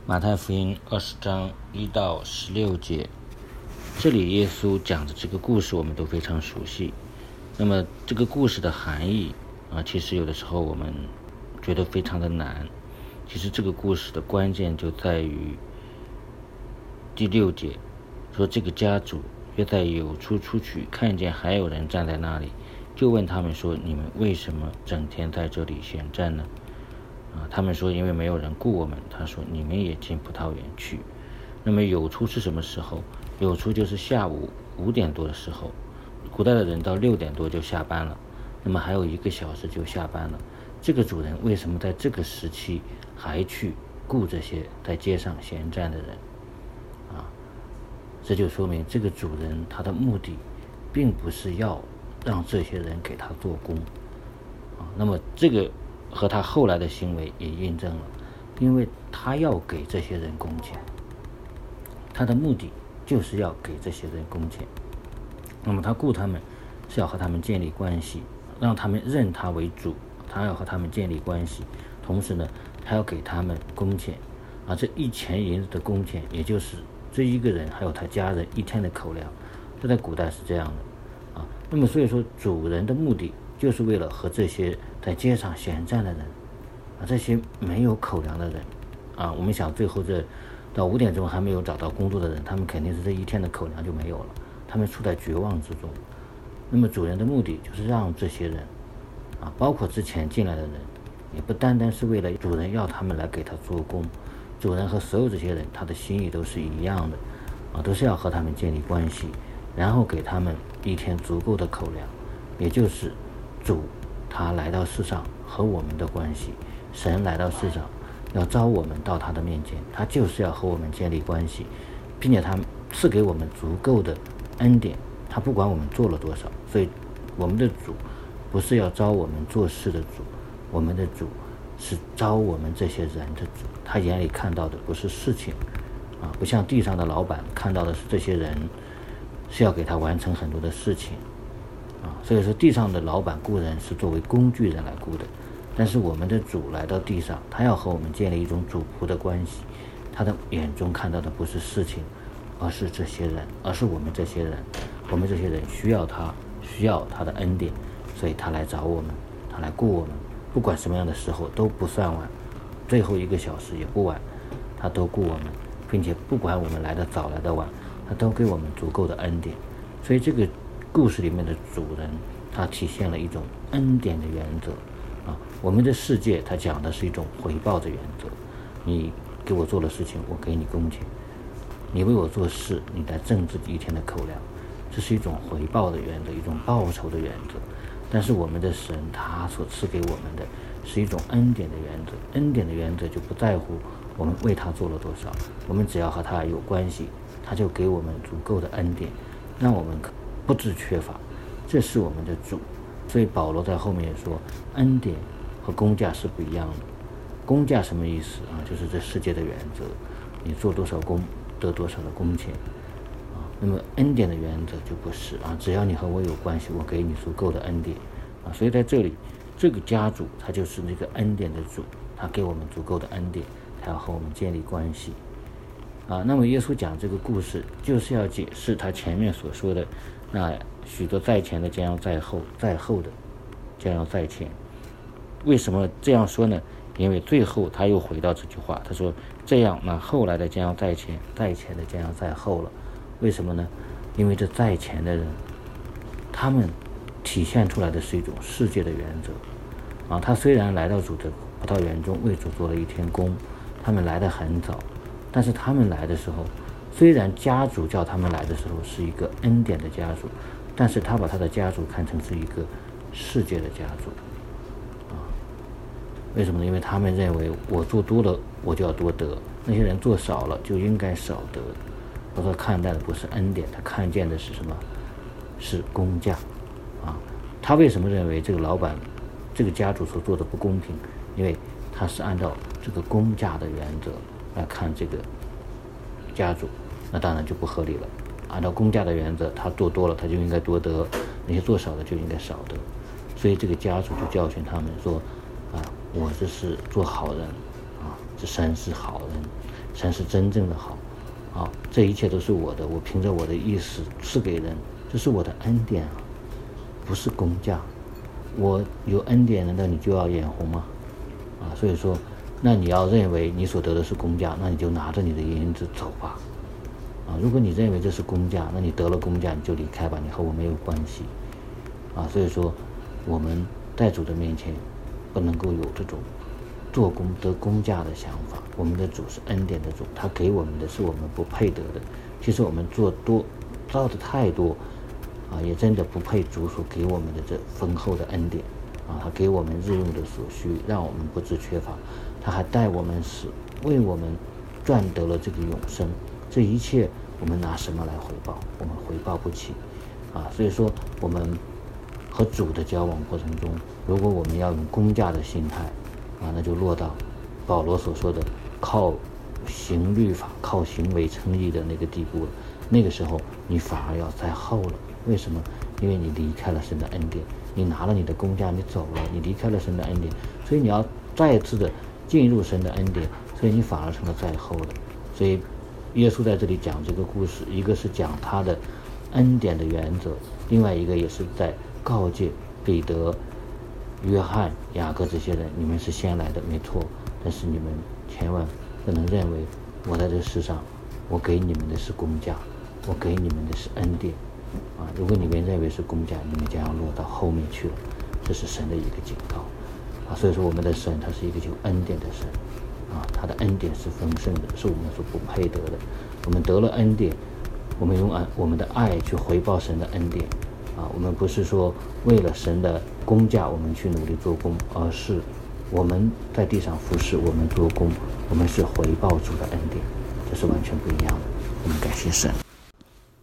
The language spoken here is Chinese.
马太福音20章1到16节，这里耶稣讲的这个故事我们都非常熟悉。那么这个故事的含义其实有的时候我们觉得非常的难。其实这个故事的关键就在于第6节，说这个家主约在有处出去，看见还有人站在那里，就问他们说：你们为什么整天在这里闲站呢？他们说因为没有人雇我们。他说你们也进葡萄园去。那么有出是什么时候？有出就是下午5点多的时候。古代的人到6点多就下班了，那么还有1个小时就下班了。这个主人为什么在这个时期还去雇这些在街上闲站的人这就说明这个主人他的目的并不是要让这些人给他做工那么这个和他后来的行为也印证了，因为他要给这些人工钱，他的目的就是要给这些人工钱。那么他雇他们是要和他们建立关系，让他们认他为主，他要和他们建立关系，同时呢他要给他们工钱这1000银子的工钱，也就是这一个人还有他家人1天的口粮，这在古代是这样的那么所以说主人的目的就是为了和这些在街上闲站的人这些没有口粮的人我们想最后这到5点钟还没有找到工作的人，他们肯定是这1天的口粮就没有了，他们处在绝望之中。那么主人的目的就是让这些人包括之前进来的人，也不单单是为了主人要他们来给他做工，主人和所有这些人他的心意都是一样的都是要和他们建立关系，然后给他们1天足够的口粮，也就是主他来到世上和我们的关系。神来到世上要招我们到他的面前，他就是要和我们建立关系，并且他赐给我们足够的恩典，他不管我们做了多少。所以我们的主不是要招我们做事的主，我们的主是招我们这些人的主。他眼里看到的不是事情不像地上的老板看到的是这些人是要给他完成很多的事情所以说地上的老板雇人是作为工具人来雇的，但是我们的主来到地上，他要和我们建立一种主仆的关系，他的眼中看到的不是事情，而是这些人，而是我们这些人。我们这些人需要他，需要他的恩典，所以他来找我们，他来雇我们，不管什么样的时候都不算晚，最后1个小时也不晚，他都雇我们，并且不管我们来的早来的晚，他都给我们足够的恩典。所以这个故事里面的主人他体现了一种恩典的原则我们的世界他讲的是一种回报的原则，你给我做了事情，我给你工钱，你为我做事，你来挣自己1天的口粮，这是一种回报的原则，一种报酬的原则。但是我们的神他所赐给我们的是一种恩典的原则，恩典的原则就不在乎我们为他做了多少，我们只要和他有关系，他就给我们足够的恩典，让我们不致缺乏，这是我们的主。所以保罗在后面也说，恩典和工价是不一样的。工价什么意思就是这世界的原则，你做多少工得多少的工钱那么恩典的原则就不是只要你和我有关系，我给你足够的恩典所以在这里这个家主他就是那个恩典的主，他给我们足够的恩典，他要和我们建立关系那么耶稣讲这个故事就是要解释他前面所说的那许多在前的将要在后，在后的将要在前。为什么这样说呢？因为最后他又回到这句话，他说这样那后来的将要在前，在前的将要在后了。为什么呢？因为这在前的人他们体现出来的是一种世界的原则他虽然来到主的葡萄园中为主做了1天工，他们来得很早，但是他们来的时候，虽然家主叫他们来的时候是一个恩典的家主，但是他把他的家主看成是一个世界的家主为什么呢？因为他们认为我做多了我就要多得，那些人做少了就应该少得。我说看待的不是恩典，他看见的是什么？是工价他为什么认为这个老板这个家主所做的不公平？因为他是按照这个工价的原则来看这个家主，那当然就不合理了。按照工价的原则，他做多了他就应该多得，那些做少的就应该少得。所以这个家主就教训他们说我这是做好人这神是好人， 神是真正的好啊，这一切都是我的，我凭着我的意思赐给人，这是我的恩典啊，不是工价。我有恩典，难道你就要眼红吗？啊，所以说，那你要认为你所得的是工价，那你就拿着你的银子走吧。啊，如果你认为这是工价，那你得了工价你就离开吧，你和我没有关系。啊，所以说我们在主的面前不能够有这种做工得工价的想法。我们的主是恩典的主，他给我们的是我们不配得的。其实我们做的太多啊，也真的不配主所给我们的这丰厚的恩典啊。他给我们日用的所需，让我们不致缺乏。他还带我们死，为我们赚得了这个永生。这一切我们拿什么来回报？我们回报不起啊。所以说我们和主的交往过程中，如果我们要用工价的心态啊，那就落到保罗所说的靠行律法、靠行为称义的那个地步了。那个时候你反而要栽后了。为什么？因为你离开了神的恩典，你拿了你的工价，你走了，你离开了神的恩典，所以你要再次的进入神的恩典，所以你反而成了在后的。所以耶稣在这里讲这个故事，一个是讲他的恩典的原则，另外一个也是在告诫彼得、约翰、雅各这些人，你们是先来的没错，但是你们千万不能认为我在这世上我给你们的是工价，我给你们的是恩典啊！如果你们认为是工价，你们将要落到后面去了。这是神的一个警告啊！所以说我们的神他是一个有恩典的神啊，他的恩典是丰盛的，是我们所不配得的。我们得了恩典，我们用我们的爱去回报神的恩典啊！我们不是说为了神的工价我们去努力做工，而是我们在地上服侍，我们做工，我们是回报主的恩典，这是完全不一样的。我们感谢神。